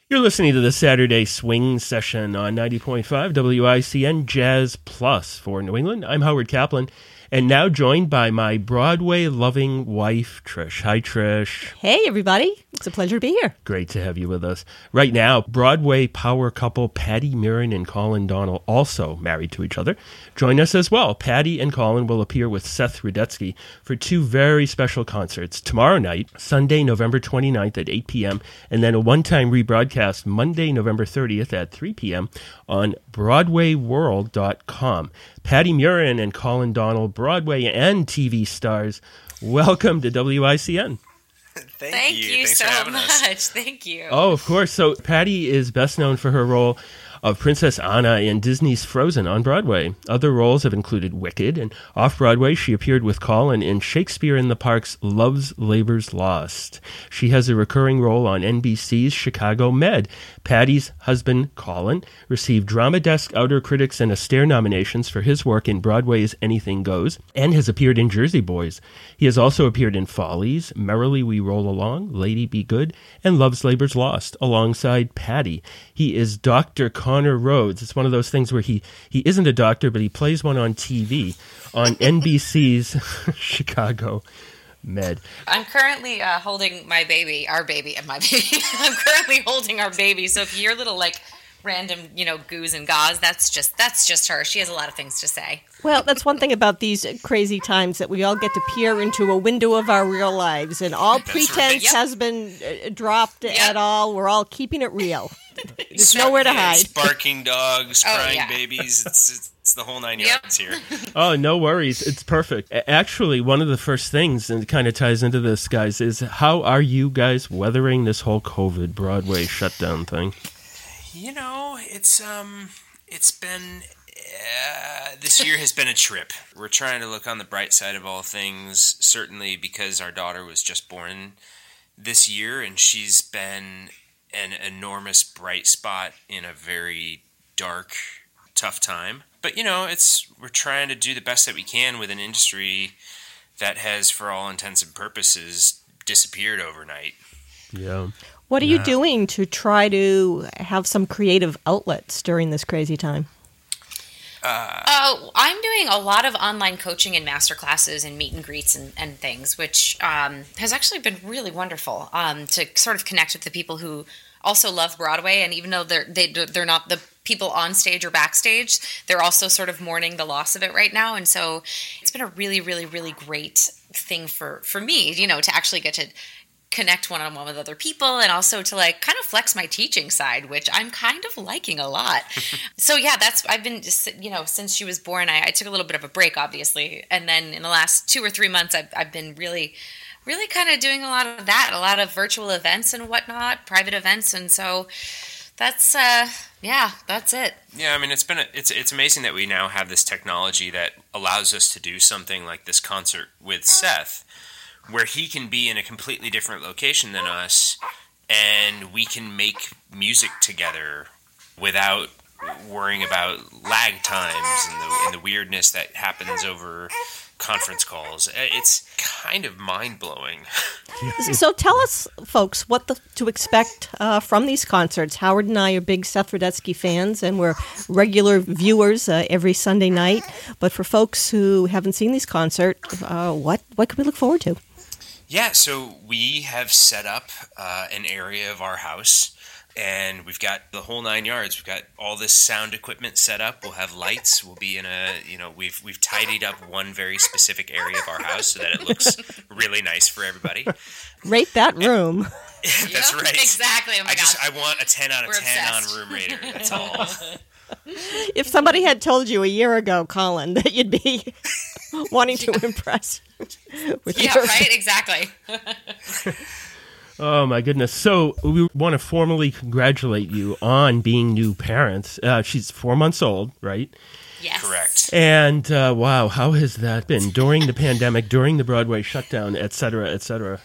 You're listening to the Saturday Swing Session on 90.5 WICN Jazz Plus for New England. I'm Howard Kaplan, and now joined by my Broadway-loving wife, Trish. Hi, Trish. Hey, everybody. It's a pleasure to be here. Great to have you with us. Right now, Broadway power couple Patty Murin and Colin Donnell, also married to each other, join us as well. Patty and Colin will appear with Seth Rudetsky for two very special concerts tomorrow night, Sunday, November 29th at 8 p.m., and then a one-time rebroadcast Monday, November 30th at 3 p.m. on BroadwayWorld.com. Patty Murin and Colin Donnell, Broadway and TV stars, welcome to WICN. Thank you so much. Thank you. Oh, of course. So Patty is best known for her role of Princess Anna in Disney's Frozen on Broadway. Other roles have included Wicked, and off-Broadway she appeared with Colin in Shakespeare in the Park's Love's Labour's Lost. She has a recurring role on NBC's Chicago Med. Patty's husband, Colin, received Drama Desk, Outer Critics, and Astaire nominations for his work in Broadway's Anything Goes, and has appeared in Jersey Boys. He has also appeared in Follies, Merrily We Roll Along, Lady Be Good, and Love's Labour's Lost, alongside Patty. He is Dr. Connor Rhodes. It's one of those things where he isn't a doctor, but he plays one on TV on NBC's Chicago Med. I'm currently holding my baby, our baby, and my baby. I'm currently holding our baby. So if you hear little random, goos and gaws, that's just her. She has a lot of things to say. Well, that's one thing about these crazy times, that we all get to peer into a window of our real lives, and all pretense has been dropped at all. We're all keeping it real. There's nowhere to hide. It's barking dogs, crying babies. It's the whole 9 yards here. Oh, no worries. It's perfect. Actually, one of the first things, and it kind of ties into this, guys, is how are you guys weathering this whole COVID Broadway shutdown thing? It's been this year has been a trip. We're trying to look on the bright side of all things, certainly because our daughter was just born this year, and she's been an enormous bright spot in a very dark, tough time. But, we're trying to do the best that we can with an industry that has, for all intents and purposes, disappeared overnight. Yeah. What are you doing to try to have some creative outlets during this crazy time? I'm doing a lot of online coaching and master classes and meet and greets and things, which has actually been really wonderful to sort of connect with the people who also love Broadway. And even though they're not the people on stage or backstage, they're also sort of mourning the loss of it right now. And so it's been a really, really, really great thing for me, to actually get to connect one-on-one with other people, and also to kind of flex my teaching side, which I'm kind of liking a lot. So I've been just, since she was born, I took a little bit of a break, obviously. And then in the last 2 or 3 months, I've been really kind of doing a lot of that, a lot of virtual events and whatnot, private events. And so that's it. Yeah, I mean, it's amazing that we now have this technology that allows us to do something like this concert with Seth, where he can be in a completely different location than us, and we can make music together without worrying about lag times and the weirdness that happens over conference calls. It's kind of mind-blowing. So tell us, folks, what to expect from these concerts. Howard and I are big Seth Rudetsky fans, and we're regular viewers every Sunday night. But for folks who haven't seen these concerts, what can we look forward to? Yeah, so we have set up an area of our house, and we've got the whole 9 yards. We've got all this sound equipment set up. We'll have lights. We'll be in we've tidied up one very specific area of our house so that it looks really nice for everybody. Rate that room. That's right. Exactly. Oh my gosh. I want a 10 out of 10 obsessed. on Room Rater. That's all. If somebody had told you a year ago, Colin, that you'd be wanting to impress with your... right? Exactly. Oh, my goodness. So we want to formally congratulate you on being new parents. She's 4 months old, right? Yes. Correct. And wow, how has that been during the pandemic, during the Broadway shutdown, et cetera, et cetera?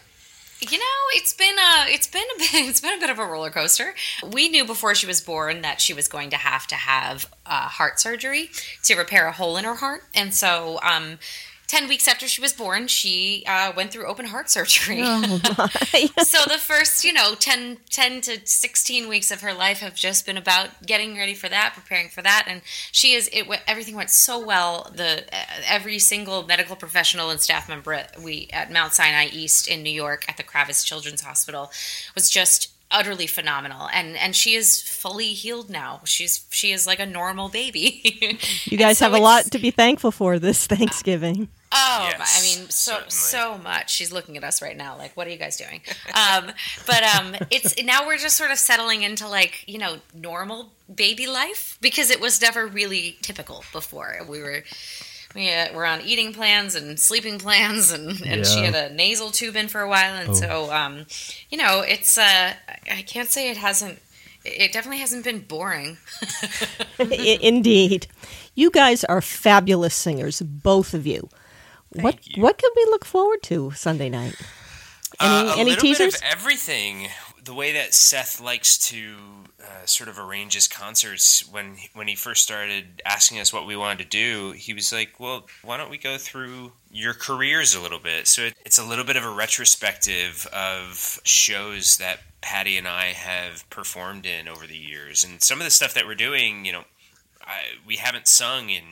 It's been a bit of a roller coaster. We knew before she was born that she was going to have heart surgery to repair a hole in her heart, and so 10 weeks after she was born, she went through open heart surgery. Oh, my. So the first, 10 to 16 weeks of her life have just been about getting ready for that, preparing for that. And everything went so well. Every single medical professional and staff member at Mount Sinai East in New York at the Kravis Children's Hospital was just utterly phenomenal, and she is fully healed now. She is like a normal baby. You guys have a lot to be thankful for this Thanksgiving. Oh, yes, I mean, so much. She's looking at us right now, like, what are you guys doing? It's now we're just sort of settling into normal baby life, because it was never really typical before. We're on eating plans and sleeping plans, and she had a nasal tube in for a while, and so it's I can't say it definitely hasn't been boring. Indeed. You guys are fabulous singers, both of you. Thank you. What can we look forward to Sunday night? Any teasers? Bit of everything. The way that Seth likes to sort of arrange his concerts, when he first started asking us what we wanted to do, he was like, well, why don't we go through your careers a little bit? So it's a little bit of a retrospective of shows that Patty and I have performed in over the years. And some of the stuff that we're doing, we haven't sung in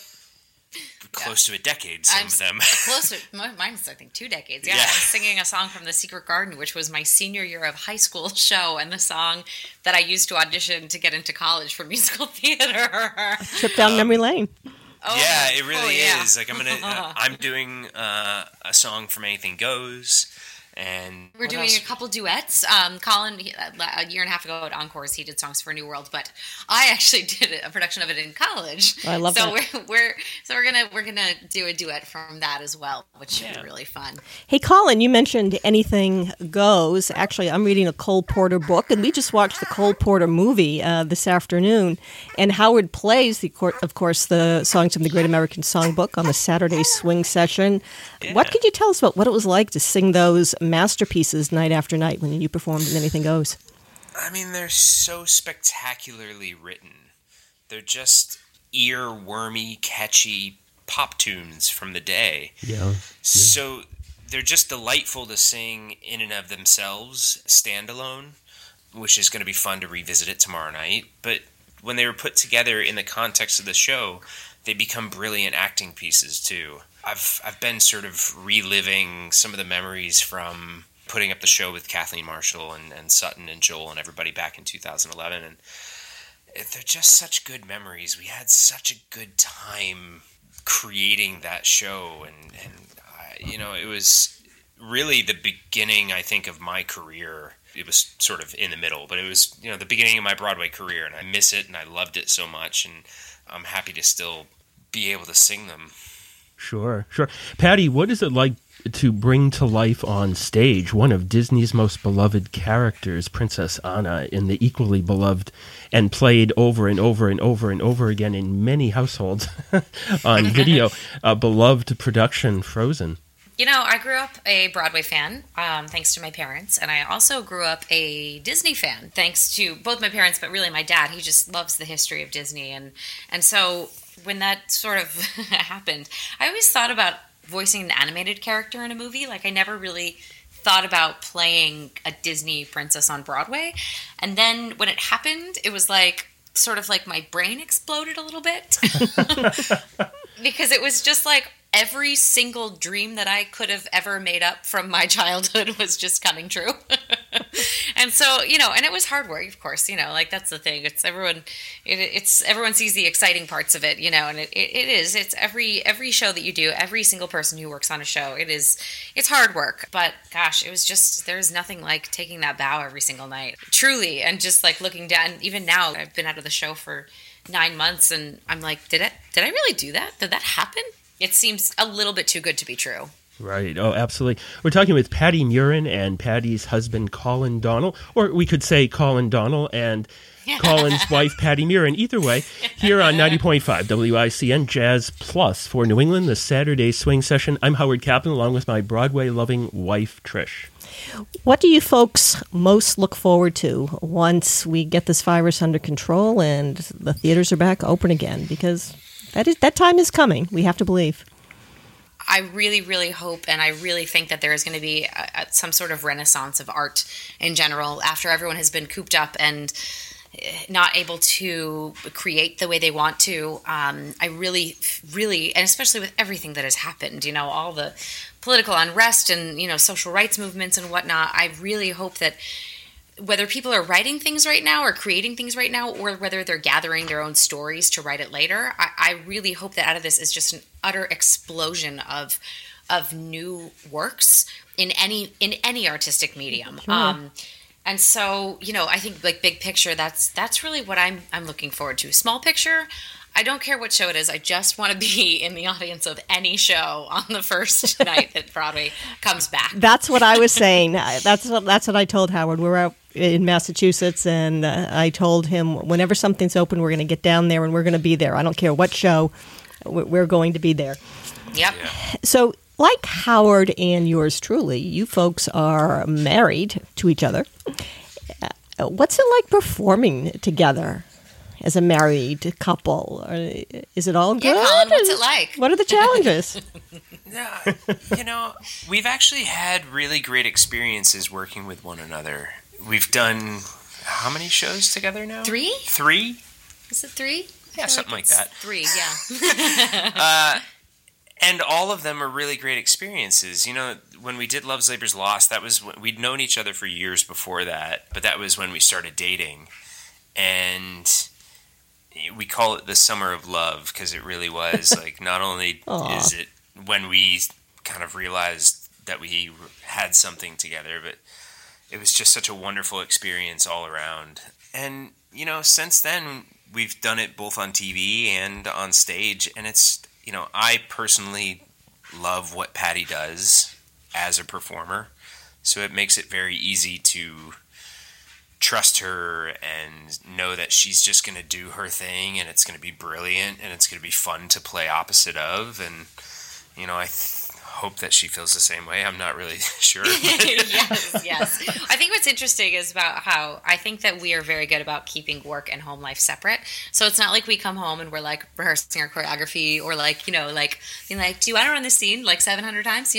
close to a decade, some of them. Mine's, I think, 2 decades. Yeah, I'm singing a song from The Secret Garden, which was my senior year of high school show, and the song that I used to audition to get into college for musical theater. Trip down memory lane. Yeah, it really is. Like, I'm doing a song from Anything Goes. And we're doing a couple duets. Colin, a year and a half ago at Encores, he did songs for New World, but I actually did a production of it in college. I love that. So we're gonna do a duet from that as well, which should be really fun. Hey, Colin, you mentioned Anything Goes. Actually, I'm reading a Cole Porter book, and we just watched the Cole Porter movie this afternoon. And Howard plays, of course, the songs from the Great American Songbook on the Saturday Swing Session. Yeah. What could you tell us about what it was like to sing those masterpieces night after night when you performed in Anything Goes? I mean, they're so spectacularly written. They're just earwormy, catchy pop tunes from the day. Yeah. So they're just delightful to sing in and of themselves, standalone, which is going to be fun to revisit it tomorrow night. But when they were put together in the context of the show, they become brilliant acting pieces too. I've been sort of reliving some of the memories from putting up the show with Kathleen Marshall and Sutton and Joel and everybody back in 2011, and they're just such good memories. We had such a good time creating that show, and it was really the beginning, I think, of my career. It was sort of in the middle, but it was the beginning of my Broadway career, and I miss it, and I loved it so much, and I'm happy to still be able to sing them. Sure. Patty, what is it like to bring to life on stage one of Disney's most beloved characters, Princess Anna, in the equally beloved and played over and over and over and over again in many households on video, beloved production Frozen? I grew up a Broadway fan, thanks to my parents, and I also grew up a Disney fan, thanks to both my parents, but really my dad. He just loves the history of Disney, and so when that sort of happened, I always thought about voicing an animated character in a movie. Like, I never really thought about playing a Disney princess on Broadway, and then when it happened, it was like sort of like my brain exploded a little bit because it was just like every single dream that I could have ever made up from my childhood was just coming true. And so, and it was hard work, of course, like that's the thing. It's everyone sees the exciting parts of it, and it's every show that you do, every single person who works on a show, it's hard work. But gosh, it was just, there's nothing like taking that bow every single night, truly. And just like looking down, even now I've been out of the show for 9 months and I'm like, did I really do that? Did that happen? It seems a little bit too good to be true. Right. Oh, absolutely. We're talking with Patty Murin and Patty's husband, Colin Donnell, or we could say Colin Donnell and Colin's wife, Patty Murin. Either way, here on 90.5 WICN Jazz Plus for New England, the Saturday Swing Session. I'm Howard Kaplan, along with my Broadway-loving wife, Trish. What do you folks most look forward to once we get this virus under control and the theaters are back open again? Because that time is coming. We have to believe. I really, really hope and I really think that there is going to be some sort of renaissance of art in general after everyone has been cooped up and not able to create the way they want to. I really, really, and especially with everything that has happened, all the political unrest and, social rights movements and whatnot, I really hope that whether people are writing things right now or creating things right now, or whether they're gathering their own stories to write it later, I really hope that out of this is just an utter explosion of new works in any artistic medium. Sure. And so, I think like big picture, that's really what I'm looking forward to. Small picture, I don't care what show it is. I just want to be in the audience of any show on the first night that Broadway comes back. That's what I was saying. That's what I told Howard. We're out in Massachusetts, and I told him whenever something's open, we're going to get down there and we're going to be there. I don't care what show, we're going to be there. Yep. Yeah. So, like Howard and yours truly, you folks are married to each other. What's it like performing together as a married couple? Is it all good? Yeah, Colin, what's it like? What are the challenges? We've actually had really great experiences working with one another. We've done how many shows together now? 3? 3? Is it 3? Yeah, something like that. 3, yeah. And all of them are really great experiences. When we did Love's Labor's Lost, that was we'd known each other for years before that, but that was when we started dating. And we call it the summer of love because it really was like, not only is it when we kind of realized that we had something together, but it was just such a wonderful experience all around. And, since then we've done it both on TV and on stage, and it's, I personally love what Patty does as a performer, so it makes it very easy to trust her and know that she's just going to do her thing and it's going to be brilliant and it's going to be fun to play opposite of. And, I hope that she feels the same way. I'm not really sure. Yes. I think what's interesting is about how I think that we are very good about keeping work and home life separate. So it's not like we come home and we're like rehearsing our choreography or like, being like, do you want to run this scene like 700 times?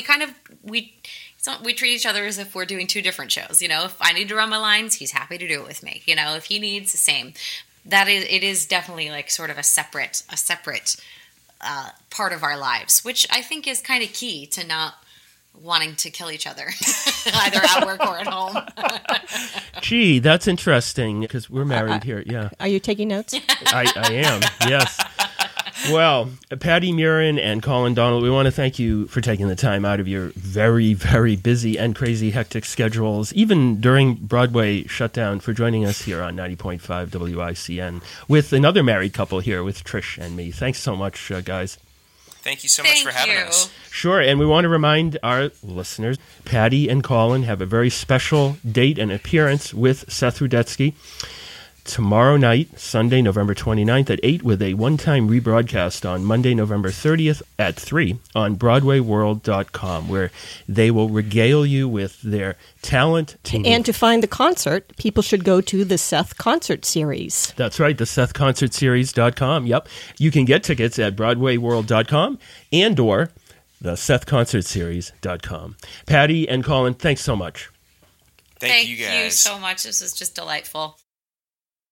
We treat each other as if we're doing 2 different shows. If I need to run my lines, he's happy to do it with me. If he needs, the same. It is definitely like sort of a separate part of our lives, which I think is kind of key to not wanting to kill each other, either at work or at home. Gee, that's interesting because we're married here. Yeah. Are you taking notes? I am, yes. Well, Patty Murin and Colin Donald, we want to thank you for taking the time out of your very, very busy and crazy hectic schedules, even during Broadway shutdown, for joining us here on 90.5 WICN with another married couple here with Trish and me. Thanks so much, guys. Thank you so much for having us. Sure, and we want to remind our listeners, Patty and Colin have a very special date and appearance with Seth Rudetsky tomorrow night, Sunday, November 29th at 8, with a one-time rebroadcast on Monday, November 30th at 3 on BroadwayWorld.com, where they will regale you with their talent. And to find the concert, people should go to the Seth Concert Series. That's right, the SethConcertSeries.com. Yep. You can get tickets at BroadwayWorld.com and or the SethConcertSeries.com. Patty and Colin, thanks so much. Thank you guys. Thank you so much. This is just delightful.